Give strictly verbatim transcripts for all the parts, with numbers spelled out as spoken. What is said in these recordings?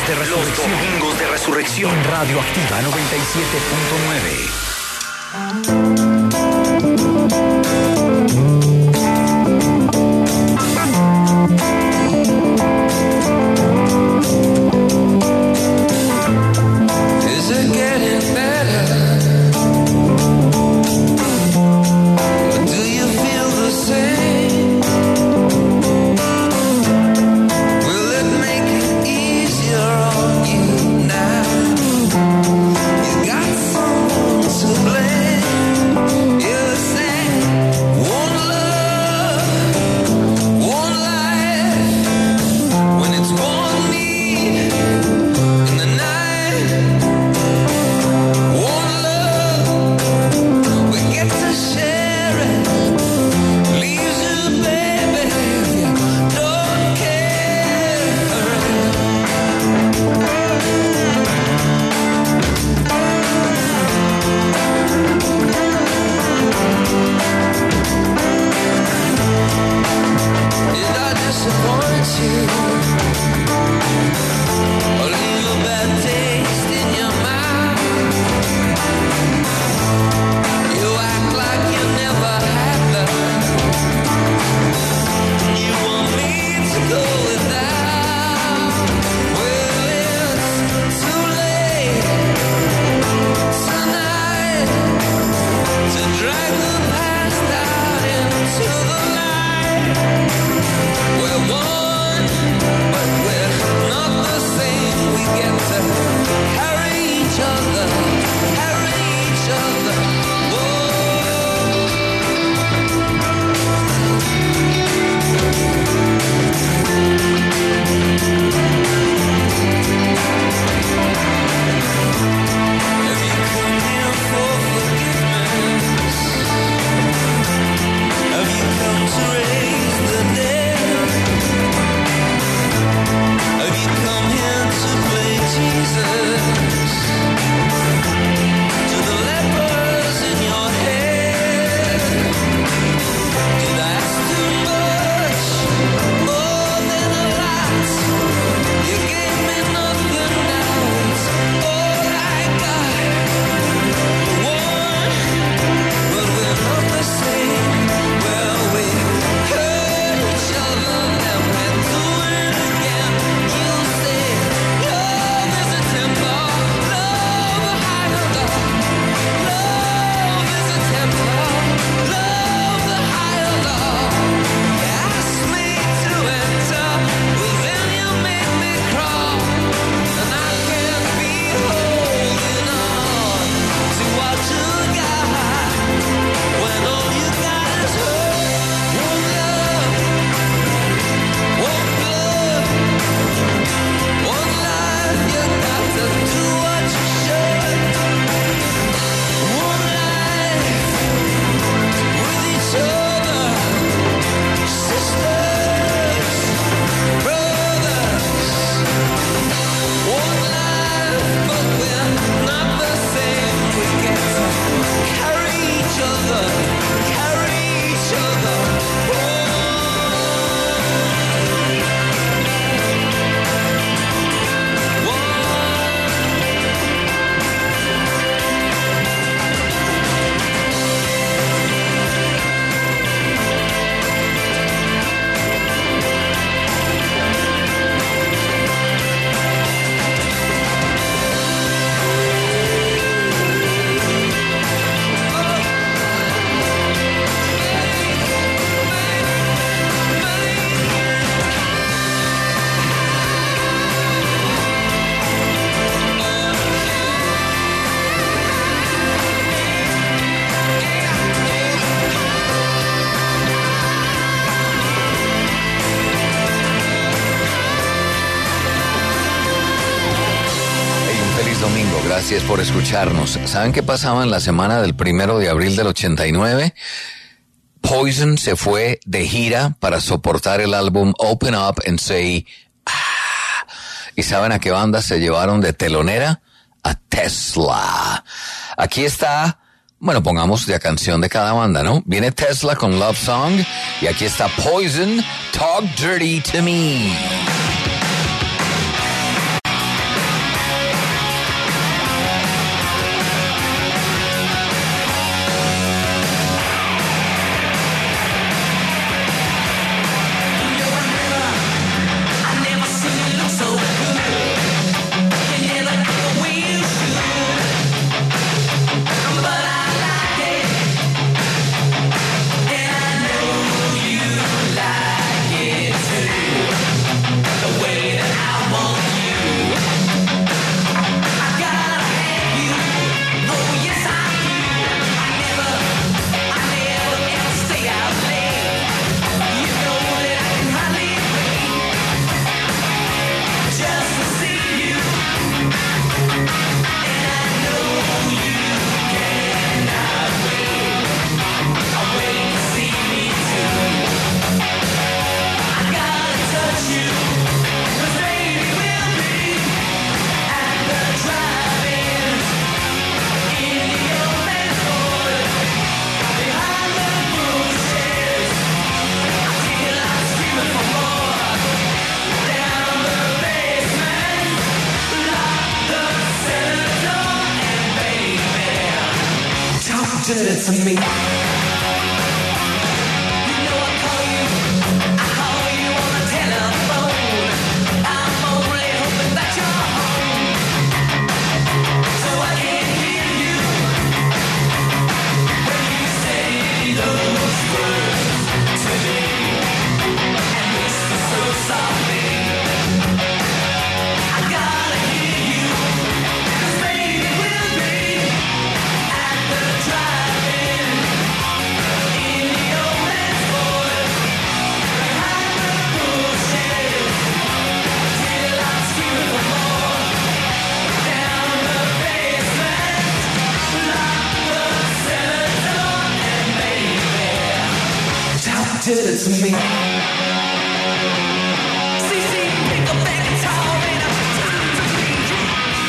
domingos de resurrección. Los domingos de resurrección. En Radio Activa noventa y siete punto nueve. Gracias por escucharnos. ¿Saben qué pasaba en la semana del primero de abril del ochenta y nueve? Poison se fue de gira para soportar el álbum Open Up and Say ah. ¿Y saben a qué banda se llevaron de telonera? A Tesla. Aquí está, bueno, pongamos la canción de cada banda, ¿no? Viene Tesla con Love Song y aquí está Poison, Talk Dirty to Me. did it to me. Did it to me. C C, pick up that guitar and I'm time to bleed you.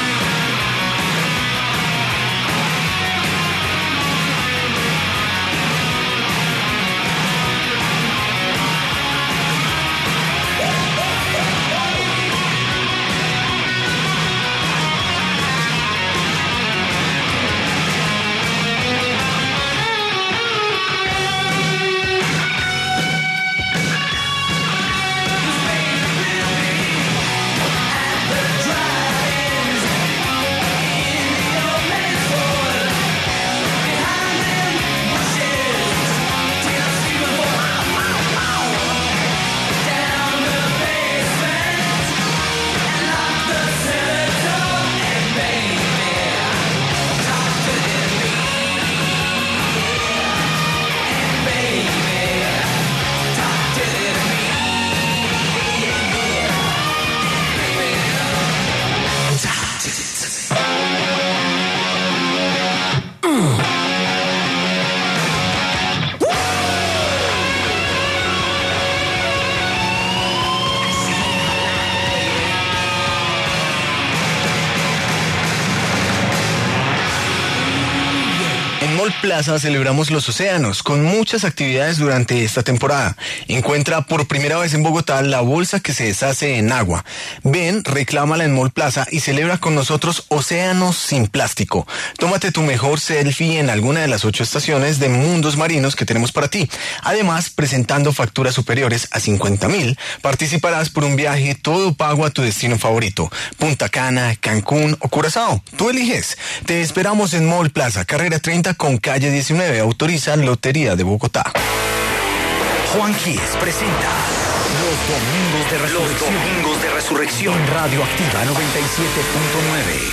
Plaza celebramos los océanos con muchas actividades durante esta temporada. Encuentra por primera vez en Bogotá la bolsa que se deshace en agua. Ven, reclámala en Mall Plaza y celebra con nosotros Océanos sin Plástico. Tómate tu mejor selfie en alguna de las ocho estaciones de mundos marinos que tenemos para ti. Además, presentando facturas superiores a cincuenta mil, participarás por un viaje todo pago a tu destino favorito. Punta Cana, Cancún o Curazao. Tú eliges. Te esperamos en Mall Plaza, carrera treinta con calle diecinueve, autoriza Lotería de Bogotá. Juan Quies presenta Los Domingos de Resurrección. Los Domingos de Resurrección en Radio Activa noventa y siete punto nueve.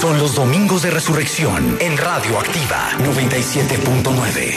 Son los Domingos de Resurrección en Radio Activa noventa y siete punto nueve.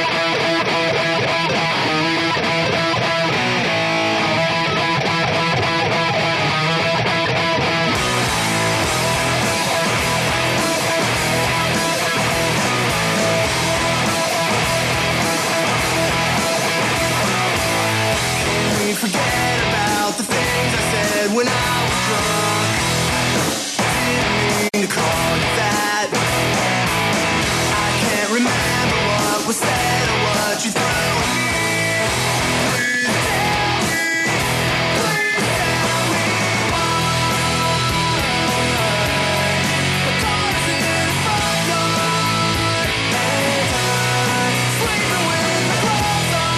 Forget about the things I said when I was drunk. Didn't mean to call you that. I can't remember what was said or what you threw at me. Please tell me, please tell me why. The car's in the front yard, and I'm sleeping with my clothes on.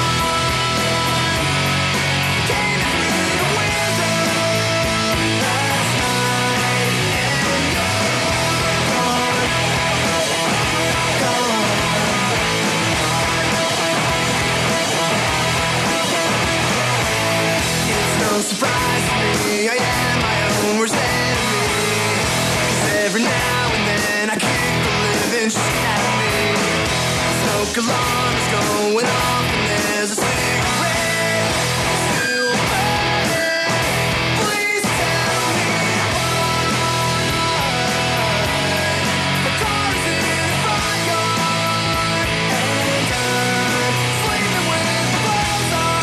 Surprise me, I am my own worst enemy. 'Cause every now and then I kick the living shit out of me. Smoke alarm is going off and there's a cigarette still burning. Please tell me why. The car's in the front yard and I'm sleeping with the clothes on.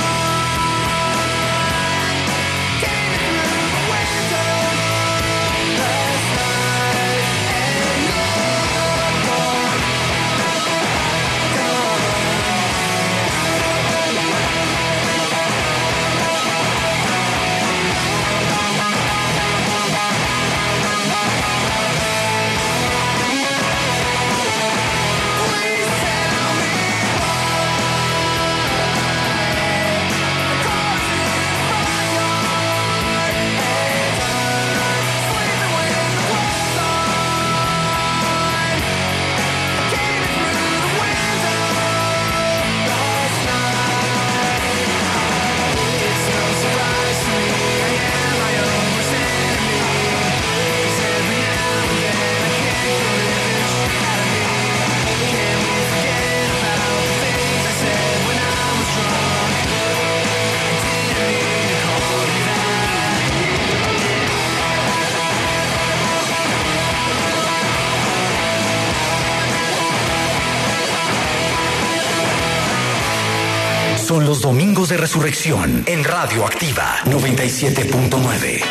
Son los Domingos de Resurrección en Radio Activa noventa y siete punto nueve.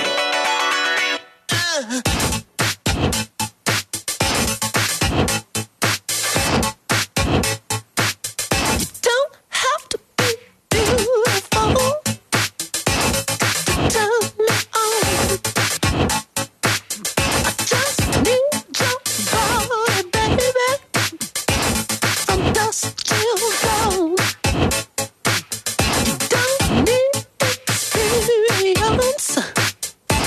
Don't need experience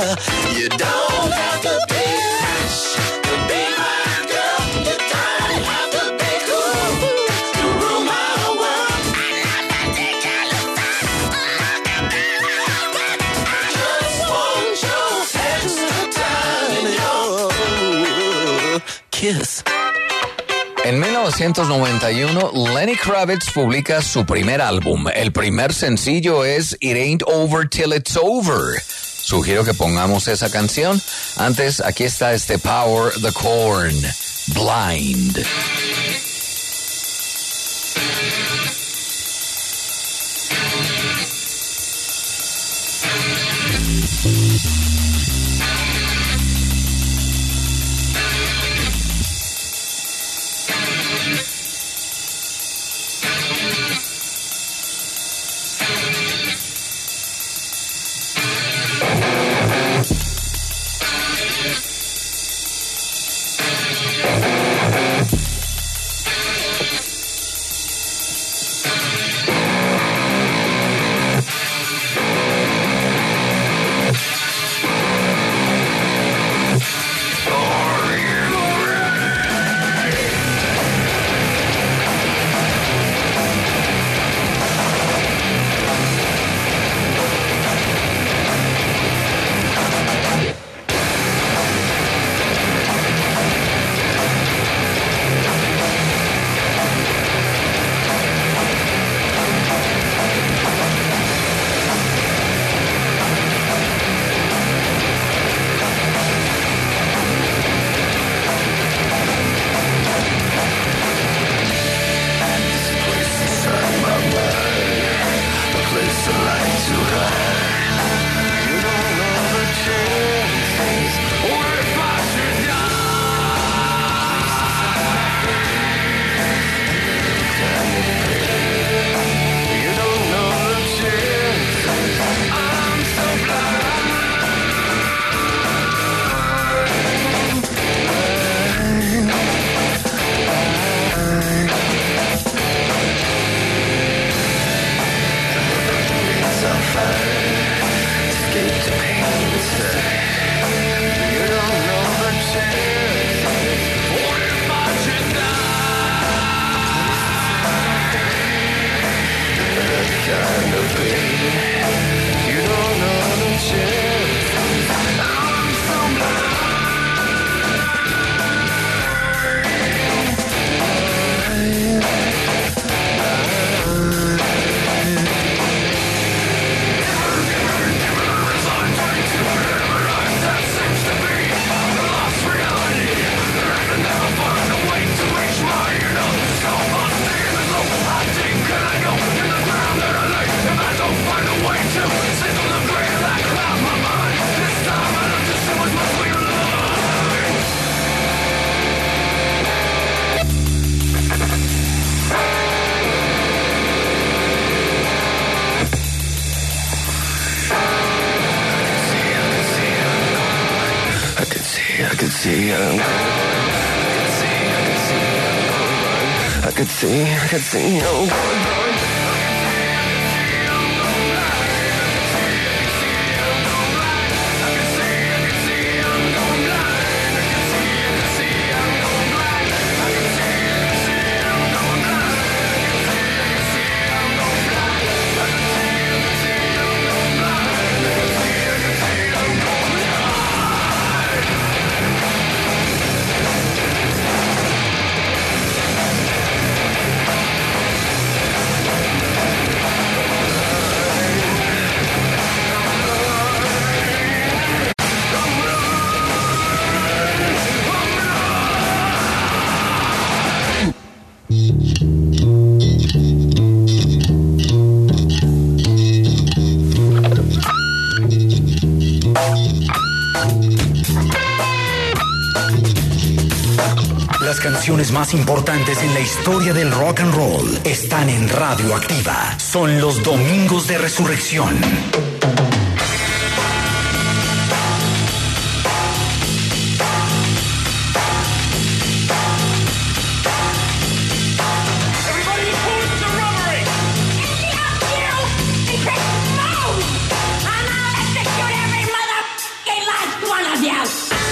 yeah. You don't have to be rich to be my girl. You don't have to be cool to rule my world. Just want your extra time and your kiss. En mil novecientos noventa y uno, Lenny Kravitz publica su primer álbum. El primer sencillo es It Ain't Over Till It's Over. Sugiero que pongamos esa canción. Antes, aquí está este Power the Corn, Blind. I could see, I could see, oh, boy, boy. Las canciones más importantes en la historia del rock and roll están en Radio Activa. Son los Domingos de Resurrección. Everybody, you.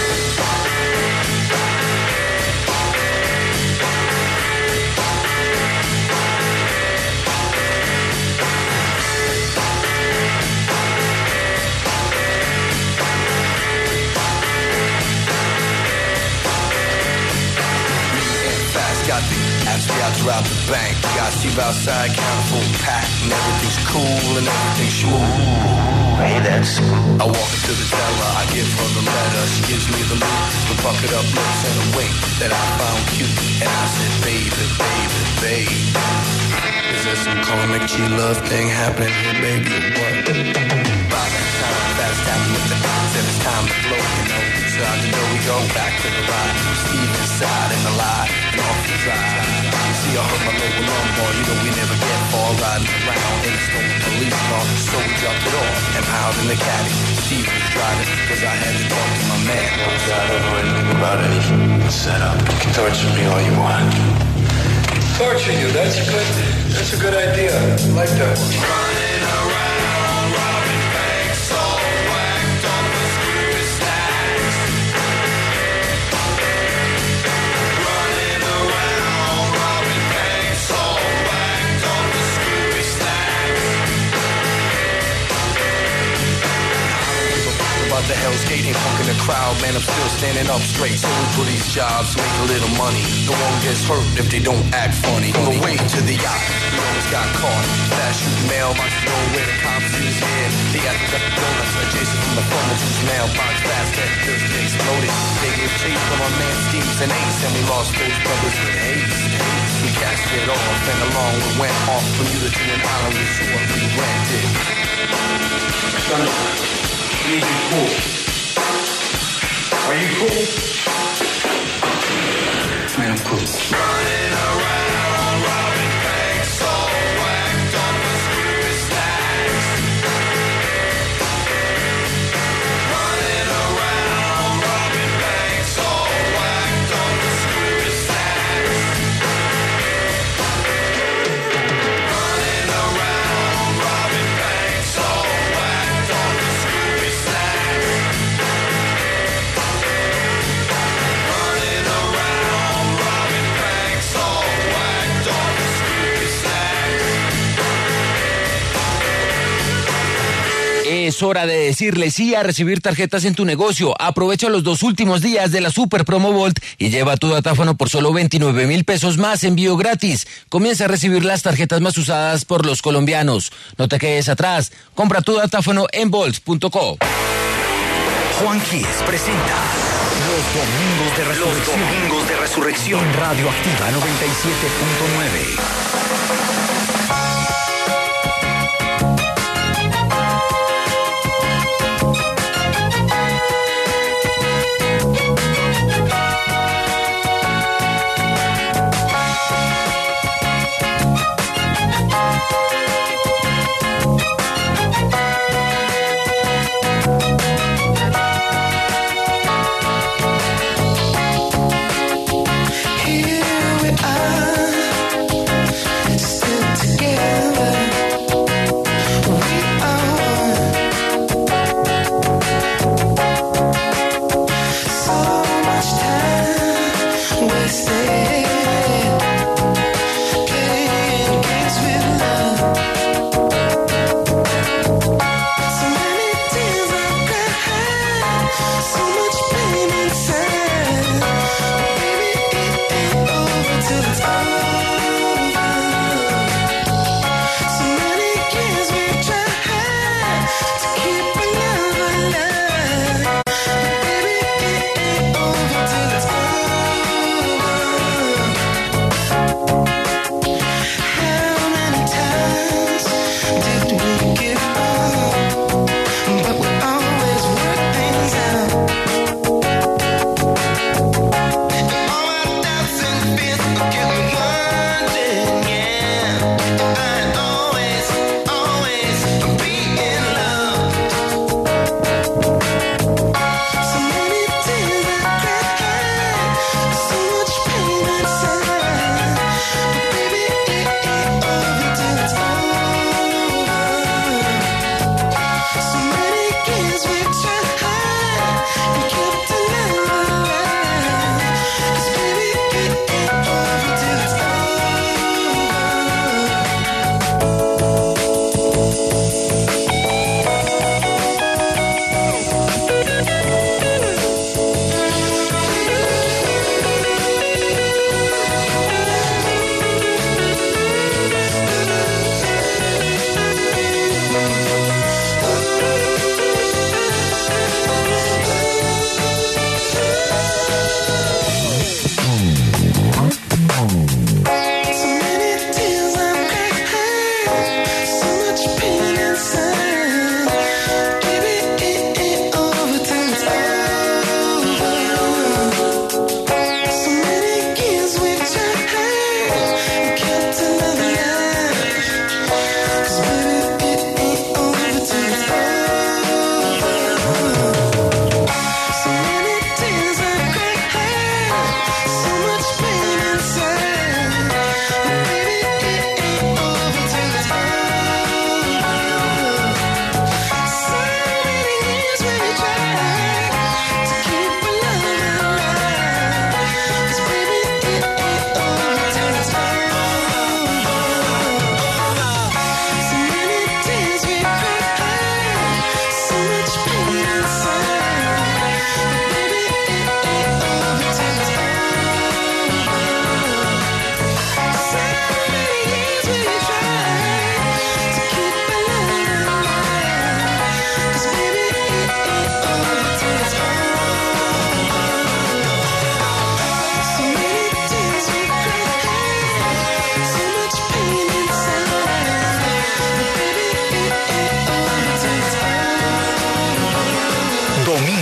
Got the ask me out to rob the bank. Got Steve outside, counting full pack, and everything's cool and everything's smooth. Hey, that's. I walk into the teller, I give her the letter. She gives me the loot, the bucket up lips and a wink that I found cute. And I said, baby, baby, baby, is there some karmic G-love thing happening here, baby, or what? By that time, fast tapping with the said it's time to flow, you know. So out the door we go, back to the ride. Steve inside in the lie, and off the drive. You see, I heard my local lumbar, you know we never get far. Riding around in a stolen police car, so we dropped it off and piled in the caddy. Steve was driving, cause I had to talk to my man. I don't know anything about any setup. You can torture me all you want. Torture you, that's a good, that's a good idea. I like that one. Running around, robbing banks, all whacked on the screwy stacks. Running around, robbing banks, all whacked on the screwy stacks. About the Hell's Gate ain't funk in the crowd, man, I'm still standing up straight. So we do these jobs, make a little money. No one gets hurt if they don't act funny. From the way to the yacht, we always got caught. Fast shooting mailbox, know where the cops is here. They got the donuts, like Jason from the phone, whose mailbox fast that just exploded. They gave chase from our man Steve's and Ace, and we lost those brothers with haste. We cast it off, and along we went off from you to an island resort we rented. Son, you need to be cool. Are you cool? Man, I'm cool. Running around, robbing banks, all whacked on the screwy stacks. Running around, robbing banks, all whacked on the screwy stacks. Running around, robbing banks, all whacked on the screwy stacks. Running around, robbing banks, all whacked on the screwy stacks. Es hora de decirle sí a recibir tarjetas en tu negocio. Aprovecha los dos últimos días de la Super Promo Volt y lleva tu datáfono por solo veintinueve mil pesos más, envío gratis. Comienza a recibir las tarjetas más usadas por los colombianos. No te quedes atrás. Compra tu datáfono en volt punto co. Juan Kiss presenta Los Domingos de Resurrección. Los Domingos de Resurrección en Radio Activa noventa y siete punto nueve. Here we are, still together.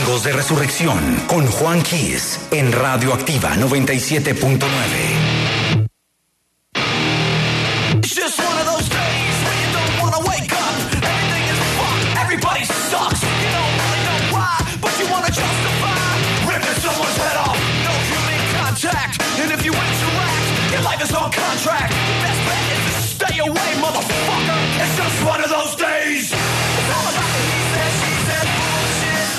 Domingos de Resurrección con Juan Kiss en Radio Activa noventa y siete punto nueve. It's just one of those days when you don't wanna wake up. Everything is fucked, everybody sucks. You don't really know why, but you wanna justify ripping someone's head off. No human contact, and if you interact, your life is on contract. Your best bet is to stay away, motherfucker. It's just one of those days. It's all about the he said, she said bullshit.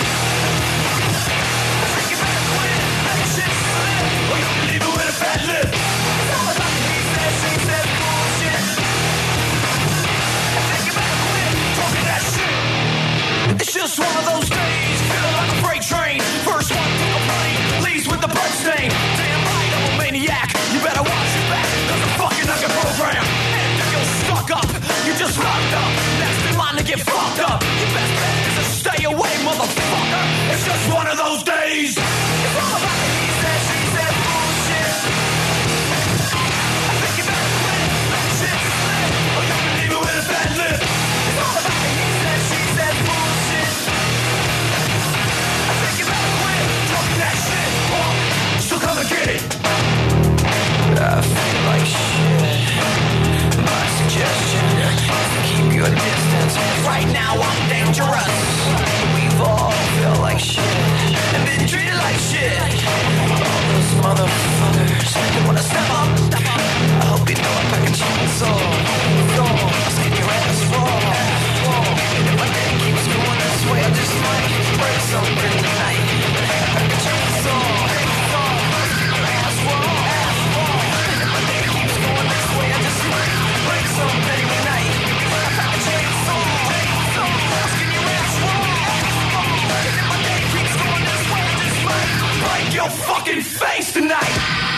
I think you better quit, let shit slip, or you'll be leaving with a fat lip. It's all about the he said, she said bullshit. I think you better quit talking that shit. It's just one of those days, feeling like a freight train. First one to complain, leaves with the blood stain. Damn right, I'm a maniac. You better watch your back. There's a fucking nugget program. And if you're stuck up, you just locked up. Next in line to get fucked up. Your best bet is to stay away, motherfucker. It's just one of those days. It's all about the he said, she said bullshit. I think you better quit, let shit slip, or you'll be leaving with a bad lip. It's all about the he said, she said bullshit. I think you better quit talking that shit, or so come and get it. I feel like shit. My suggestion is to keep your distance. Right now I'm dangerous. We've all felt like shit and been treated like shit. All those motherfuckers, they wanna step up, step up. I hope you know I'm back in chainsaw. Skin your ass raw. And if my day keeps going this way, I just might break something tonight. Back in chainsaw. Your fucking face tonight.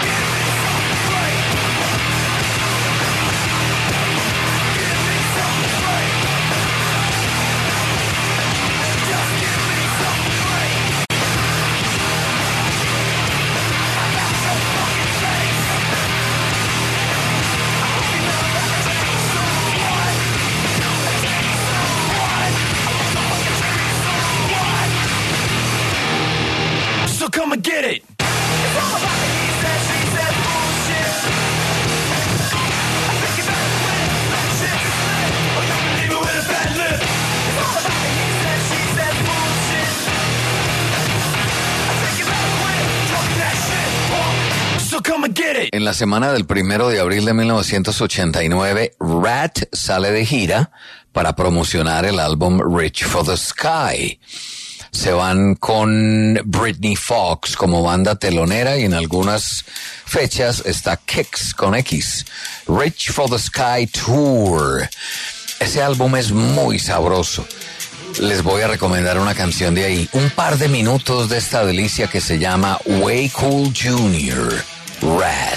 So come and get it. It's all about the he said, she said bullshit. I think you better quit, let shit slip, or you'll be leaving with a bad lip. It's all about the he said, she said bullshit. I think you better quit talking that shit, or so come and get it. En la semana del primero de abril de mil novecientos ochenta y nueve, Rat sale de gira para promocionar el álbum Reach for the Sky. Se van con Britney Fox como banda telonera y en algunas fechas está Kix con X. Reach for the Sky Tour. Ese álbum es muy sabroso. Les voy a recomendar una canción de ahí. Un par de minutos de esta delicia que se llama Way Cool Junior Rat.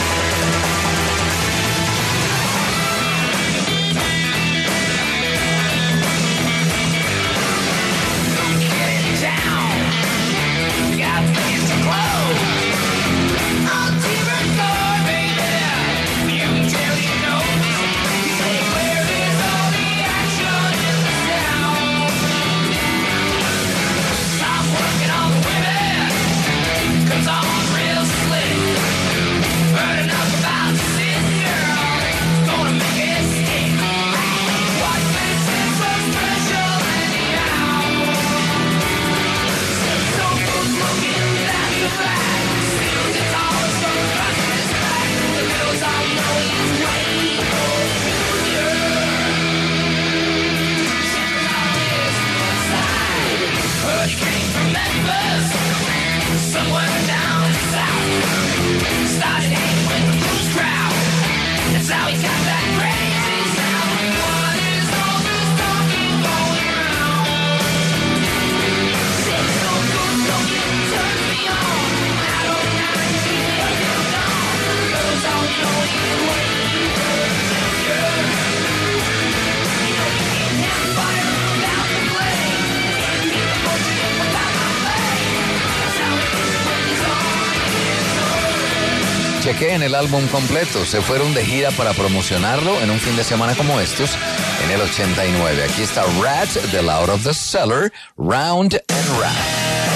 Chequeen el álbum completo. Se fueron de gira para promocionarlo en un fin de semana como estos en el ochenta y nueve. Aquí está Rat, The Out of the Cellar, Round and Round.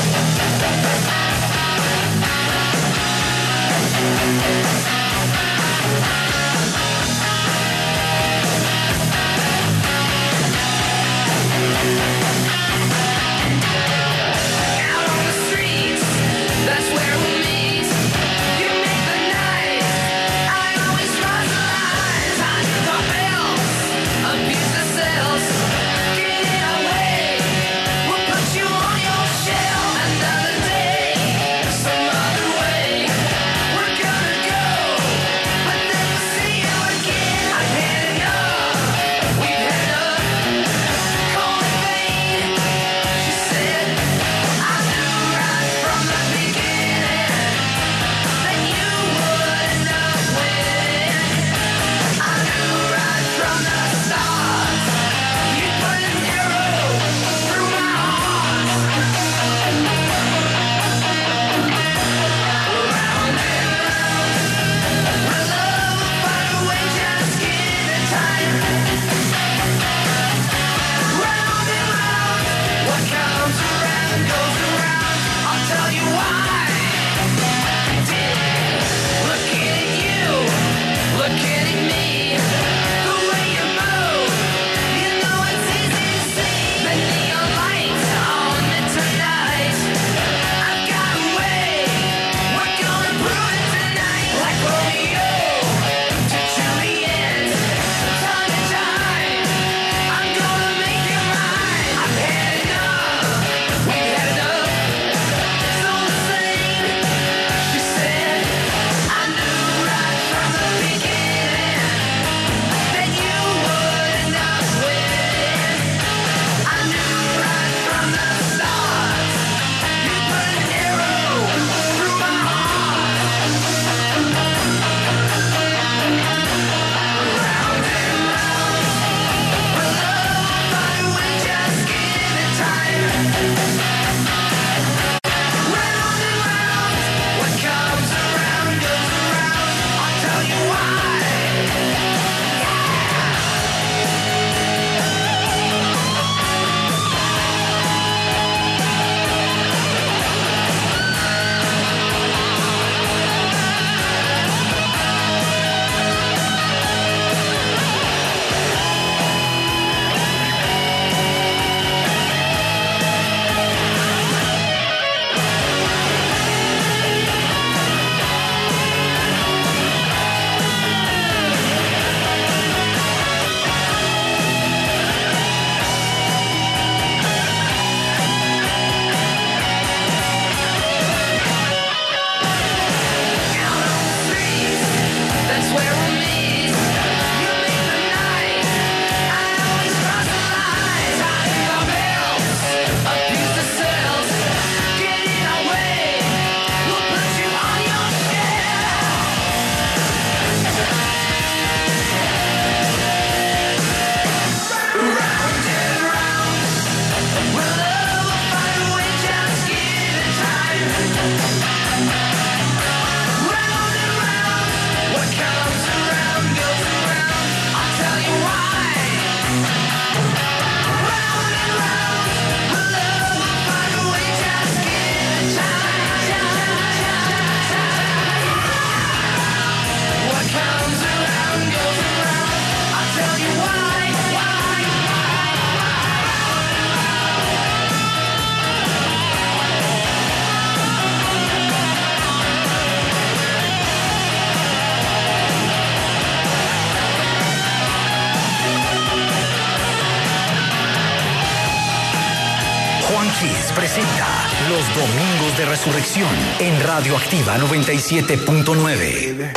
Los Domingos de Resurrección en Radioactiva noventa y siete punto nueve.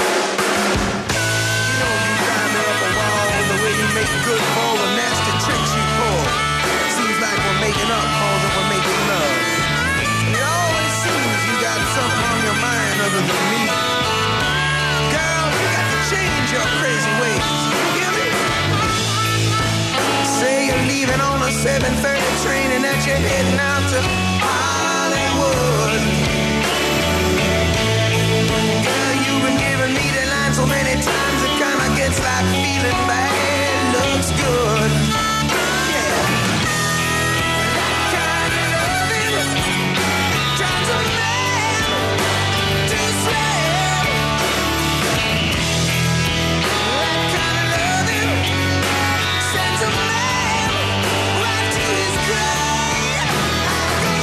seven thirty train and that you're heading out to Hollywood. Girl, you've been giving me the line so many times it kinda gets like feeling bad looks good. Yeah. That kind of loving turns a man to slave. That kind of loving sends a man right to his grave. I go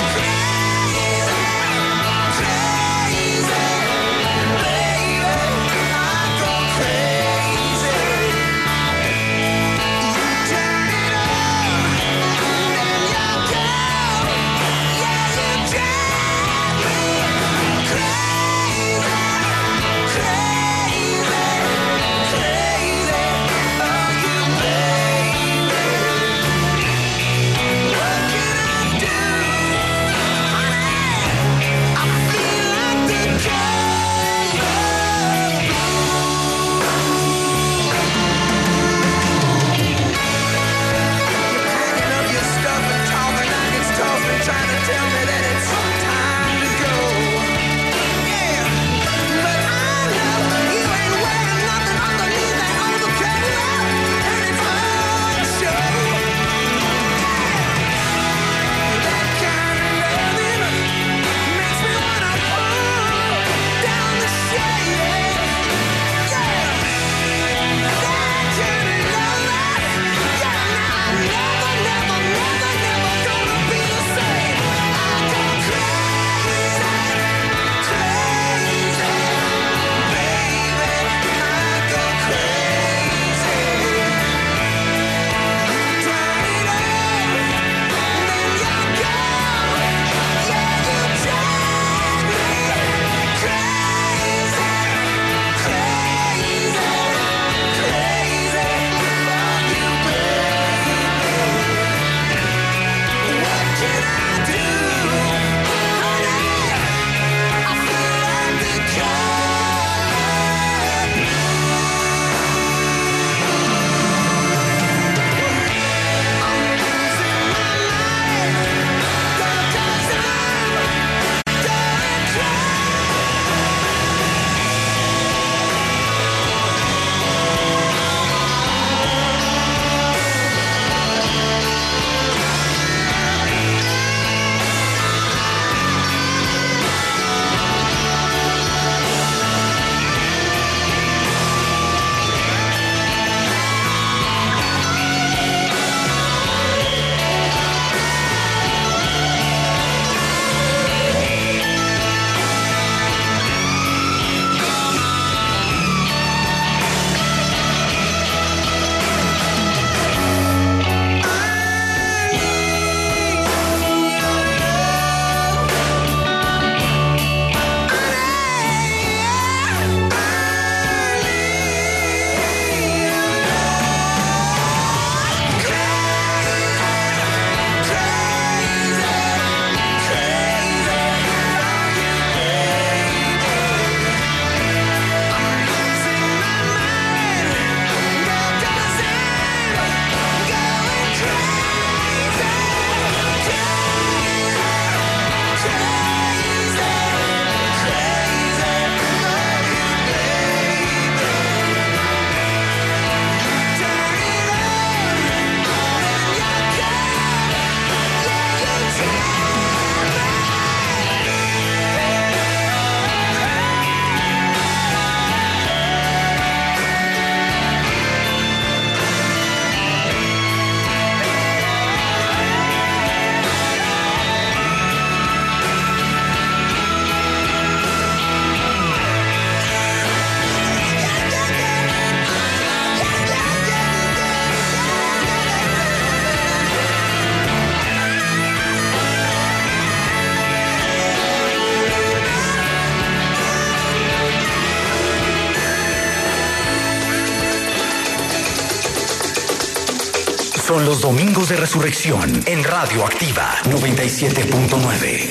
son los Domingos de Resurrección en Radio Activa noventa y siete punto nueve.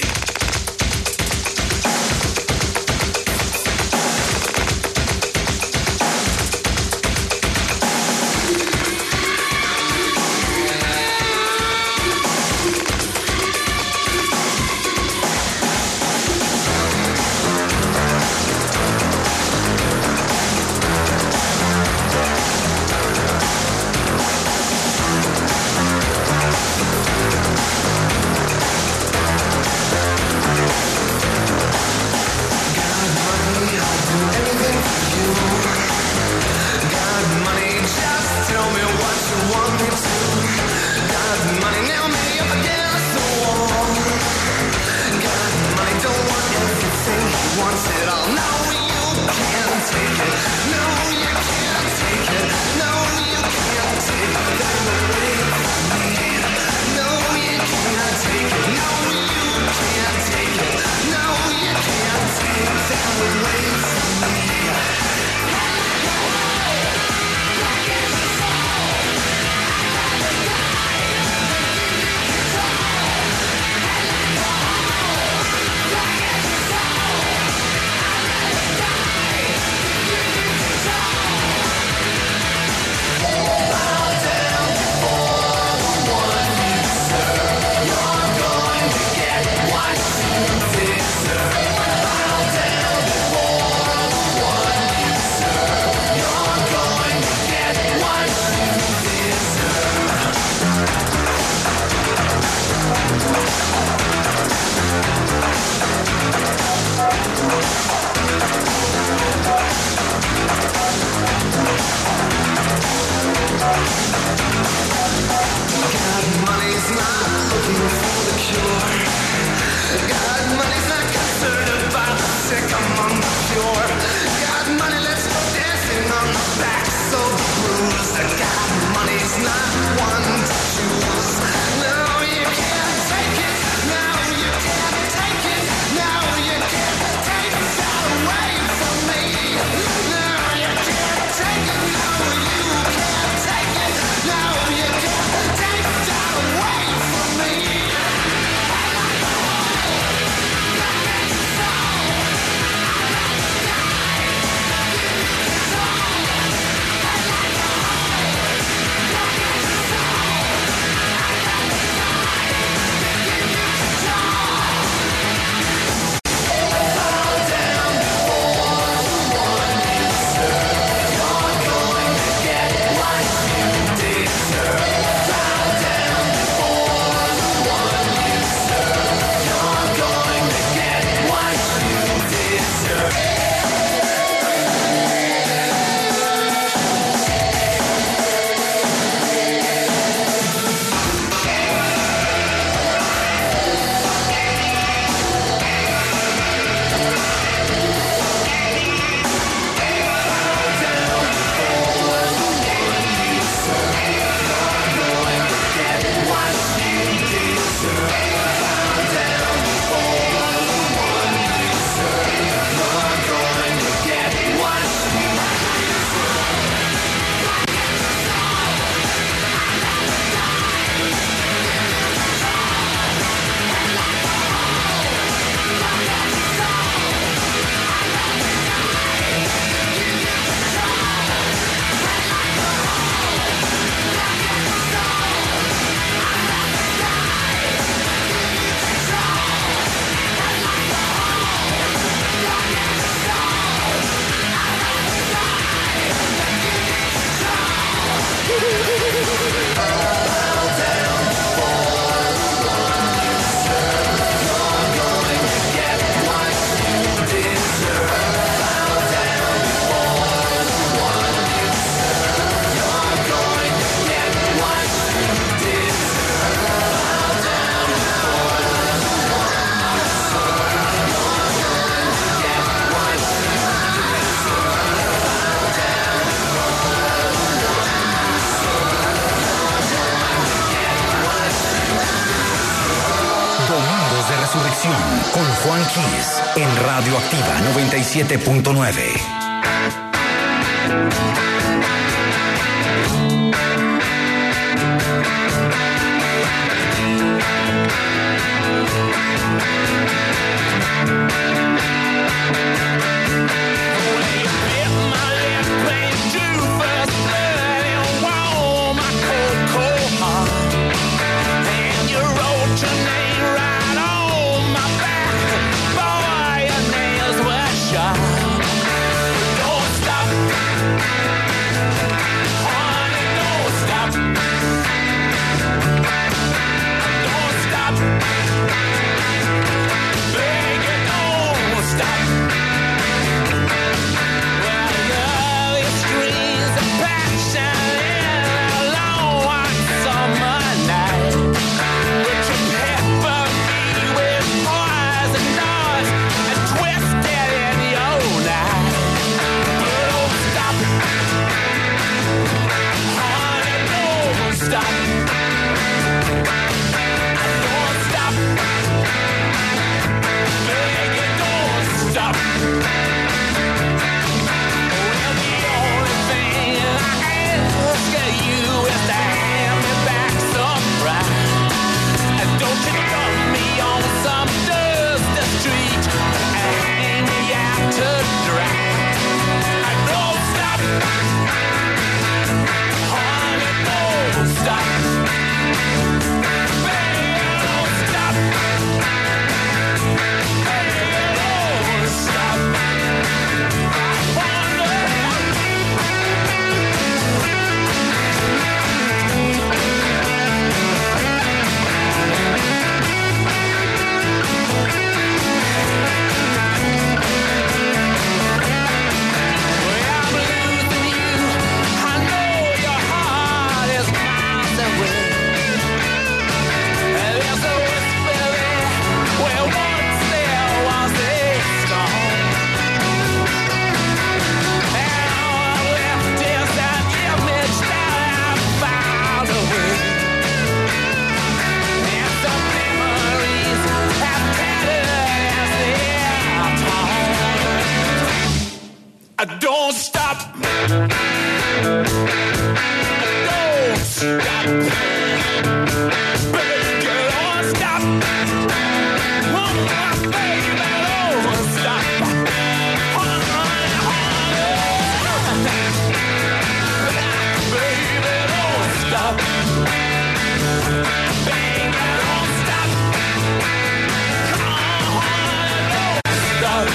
Con Juan Quiz en Radio Activa noventa y siete punto nueve. I don't stop. I don't stop. Baby, don't stop. Oh, my baby, don't stop. Oh, baby, don't stop. Baby, don't stop. Come on, don't stop.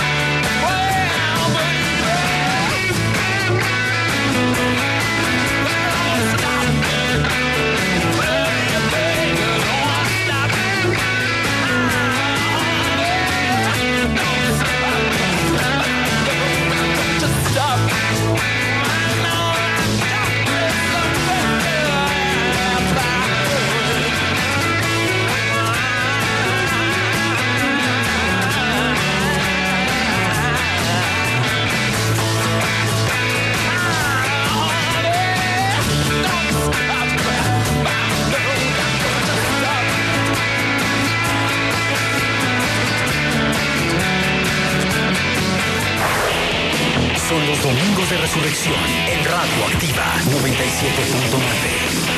Son los domingos de resurrección en Radio Activa noventa y siete punto nueve.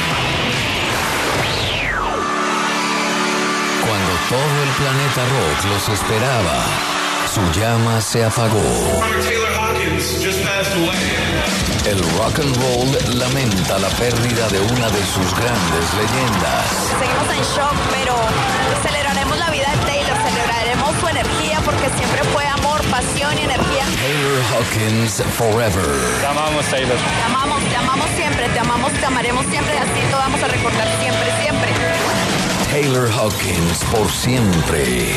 Cuando todo el planeta rock los esperaba, su llama se apagó. Taylor Hawkins just passed away. El rock and roll lamenta la pérdida de una de sus grandes leyendas. Seguimos en shock, pero celebraremos la vida de Taylor, celebraremos su energía porque siempre fue amor, pasión y energía. Taylor Hawkins Forever. Te amamos, Taylor. Te amamos, te amamos siempre, te amamos, te amaremos siempre y así te vamos a recordar siempre, siempre. Taylor Hawkins por siempre.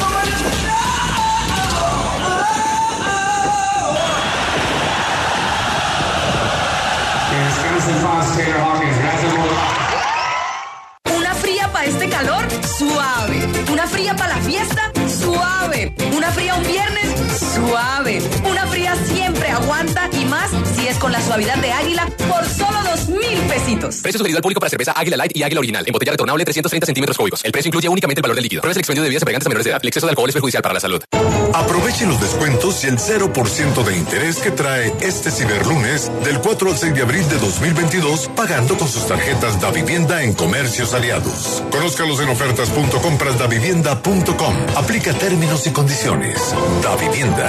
Una fría para este calor, suave. Una fría para la fiesta, suave. Una fría un viernes, suave. Una fría siempre aguanta y más si es con la suavidad de Águila por solo dos mil pesitos. Precio sugerido al público para cerveza Águila Light y Águila Original. En botella retornable trescientos treinta centímetros cúbicos. El precio incluye únicamente el valor del líquido. Pruebas el expendio de bebidas embriagantes a menores de edad. El exceso de alcohol es perjudicial para la salud. Aproveche los descuentos y el cero por ciento de interés que trae este ciberlunes del cuatro al seis de abril de dos mil veintidós, pagando con sus tarjetas Da Vivienda en Comercios Aliados. Conózcalos en ofertas punto compras da vivienda punto com. Aplica términos y condiciones. Da Vivienda.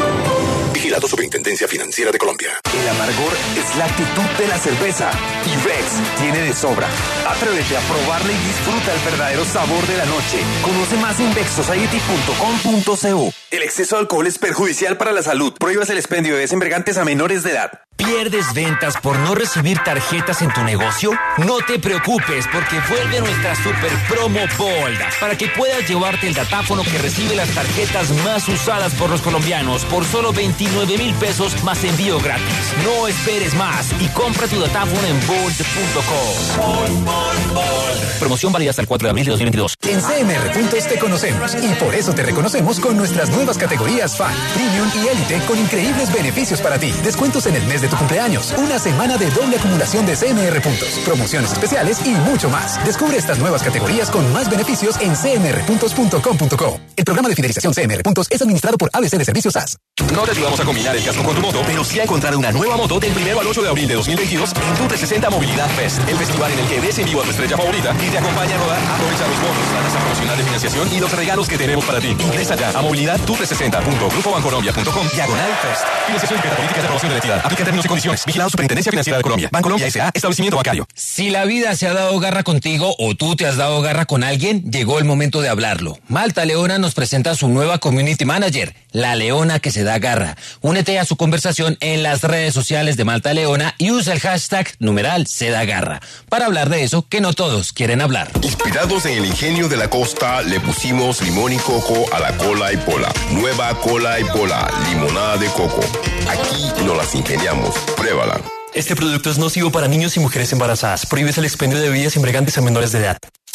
Vigilado Superintendencia Financiera de Colombia. El amargor es la actitud de la cerveza y Bex tiene de sobra. Atrévete a probarla y disfruta el verdadero sabor de la noche. Conoce más en bex society punto com punto co. El exceso de alcohol es perjudicial para la salud. Prohíbas el expendio de bebidas embriagantes a menores de edad. ¿Pierdes ventas por no recibir tarjetas en tu negocio? No te preocupes, porque vuelve nuestra super promo Bold para que puedas llevarte el datáfono que recibe las tarjetas más usadas por los colombianos por solo veintinueve mil pesos más envío gratis. No esperes más y compra tu datáfono en bold punto com. Bold, bold, bold. Promoción válida hasta el cuatro de abril de dos mil veintidós. En C M R Puntos te conocemos y por eso te reconocemos con nuestras nuevas categorías Fan, Premium y Elite con increíbles beneficios para ti. Descuentos en el mes de tu cumpleaños, una semana de doble acumulación de C M R Puntos, promociones especiales y mucho más. Descubre estas nuevas categorías con más beneficios en c m r puntos punto com punto co. El programa de fidelización C M R Puntos es administrado por A B C de Servicios A S. No te ayudamos a combinar el casco con tu moto, pero sí a encontrar una nueva moto del primero al ocho de abril de dos mil veintidós en tu trescientos sesenta Movilidad Fest, el festival en el que ves en vivo a tu estrella favorita y te acompaña a rodar. Aprovecha los bonos, la tasa promocional de financiación y los regalos que tenemos para ti. Ingresa ya a movilidad tu trescientos sesenta punto grupo bancolombia punto com diagonal Fest. Financiación y políticas de promoción de la entidad. Aplica términos y condiciones. Vigilado Superintendencia Financiera de Colombia. Bancolombia S A. Establecimiento bancario. Si la vida se ha dado garra contigo o tú te has dado garra con alguien, llegó el momento de hablarlo. Malta Leona nos presenta su nueva Community Manager, la Leona que se da garra. Únete a su conversación en las redes sociales de Malta Leona y usa el hashtag numeral se da garra para hablar de eso que no todos quieren hablar. Inspirados en el ingenio de la costa, le pusimos limón y coco a la cola y pola. Nueva cola y pola, limonada de coco. Aquí nos las ingeniamos. Pruébala. Este producto es nocivo para niños y mujeres embarazadas. Prohíbes el expendio de bebidas embriagantes a menores de edad.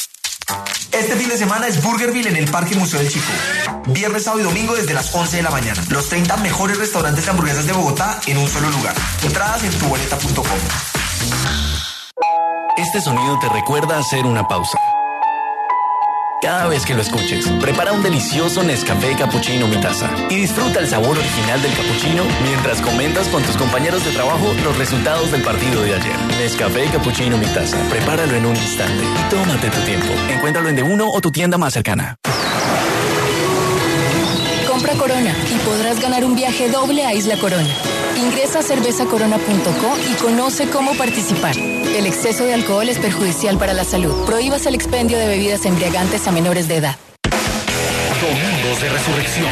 Este fin de semana es Burgerville en el Parque Museo del Chico. Viernes, sábado y domingo desde las once de la mañana. Los treinta mejores restaurantes de hamburguesas de Bogotá en un solo lugar. Entradas en tu boleta punto com. Este sonido te recuerda hacer una pausa. Cada vez que lo escuches, prepara un delicioso Nescafé Cappuccino Mi Taza y disfruta el sabor original del cappuccino mientras comentas con tus compañeros de trabajo los resultados del partido de ayer. Nescafé Cappuccino Mi Taza, prepáralo en un instante y tómate tu tiempo. Encuéntralo en De Uno o tu tienda más cercana. Compra Corona y podrás ganar un viaje doble a Isla Corona. Ingresa a cerveza corona punto co y conoce cómo participar. El exceso de alcohol es perjudicial para la salud. Prohíbas el expendio de bebidas embriagantes a menores de edad. Domingos de Resurrección.